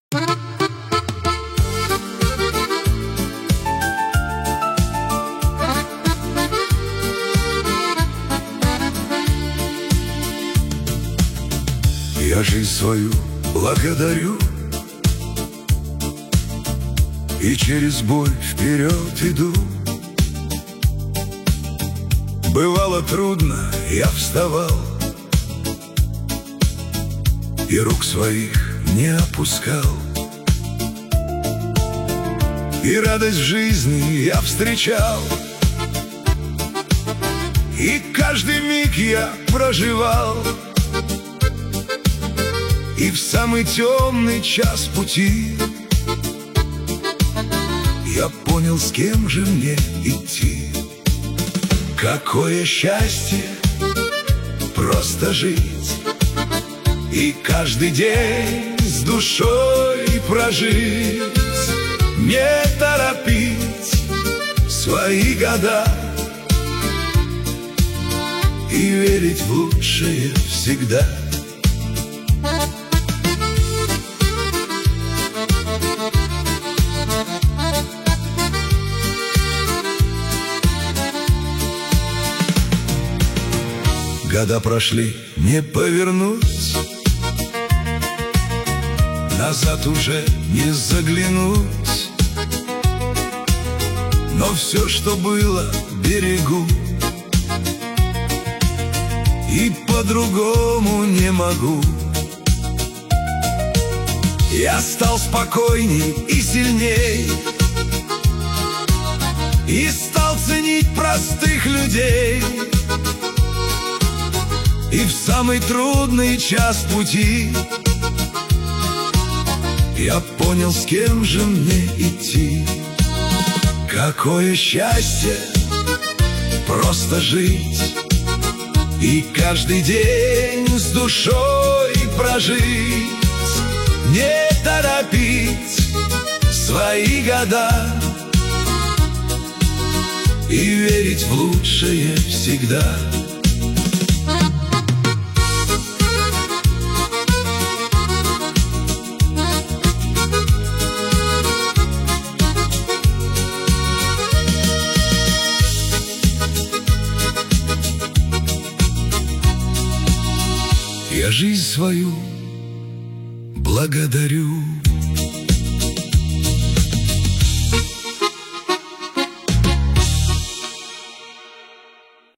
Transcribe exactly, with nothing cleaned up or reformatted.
Я жизнь свою благодарю и через боль вперед иду. Бывало трудно, я вставал и рук своих не опускал. И радость в жизни я встречал, и каждый миг я проживал. И в самый темный час пути я понял, с кем же мне идти. Какое счастье просто жить и каждый день с душой прожить, не торопить свои года и верить в лучшее всегда. Года прошли, не повернуть, назад уже не заглянуть, но все, что было, берегу, и по-другому не могу. Я стал спокойней и сильней, и стал ценить простых людей. И в самый трудный час пути я понял, с кем же мне идти. Какое счастье просто жить и каждый день с душой прожить, не торопить свои года и верить в лучшее всегда. Я жизнь свою благодарю.